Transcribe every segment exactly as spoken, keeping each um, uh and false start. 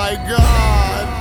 my God.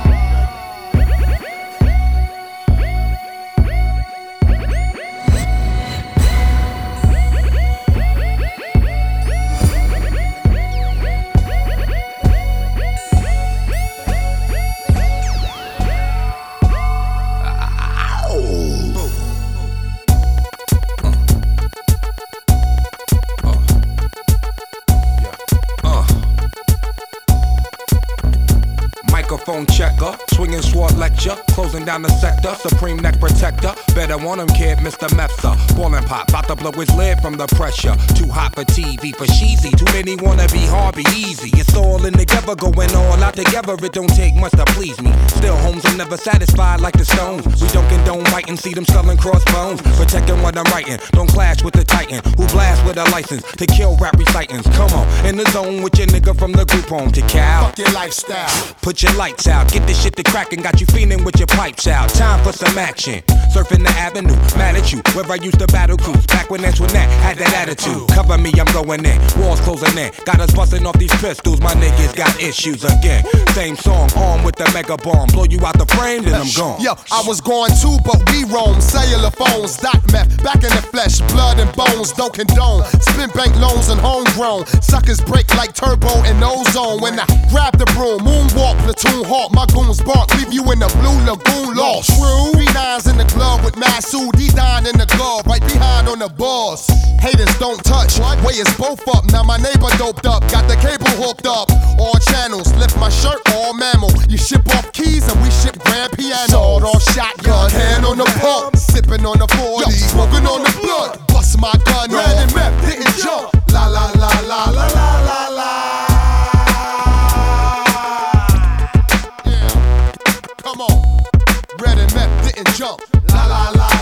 Microphone checker, swinging sword lecture, closing down the sector, supreme neck protector. Better want him, kid, Mister Mepsa. Ballin' pop, bout to blow his lid from the pressure. Too hot for T V, for cheesy. Too many wanna be hard, be easy. It's all in together, going all out together. It don't take much to please me. Still, homes are never satisfied like the Stones. We don't condone fighting, see them selling crossbones. Protecting what I'm writing, don't clash with the Titan who blast with a license to kill rap recitants. Come on, in the zone with your nigga from the group home to Cal. Fuck your lifestyle. Put your lights out, get this shit to crackin', got you feeling with your pipes out. Time for some action. Surfing the avenue, mad at you, where I used to battle cruise. Back when Antoinette had that attitude. Cover me, I'm going in, walls closing in. Got us busting off these pistols, my niggas got issues again. Same song, armed with the mega bomb. Blow you out the frame, then I'm gone. Yo, I was going too, but we roam. Cellular phones, dot meth, back in the flesh, blood and bones, don't condone. Spin bank loans and homegrown. Suckers break like turbo and ozone. When I grab the broom, moonwalk, platoon hawk, my goons bark, leave you in the blue lagoon lost. True. Three nines in the glove with Masood, D nine in the glove, right behind on the balls. Haters don't touch, way is both up. Now my neighbor doped up, got the cable hooked up. All channels, lift my shirt, all mammal. You ship off keys and we ship grand piano. Sawed off shotgun, hand on the pump, sipping on the forty, smoking on the blood. Bust my gun, red and meth, didn't jump. La la la la la la la la. Yeah, come on, red and meth didn't jump. La la la.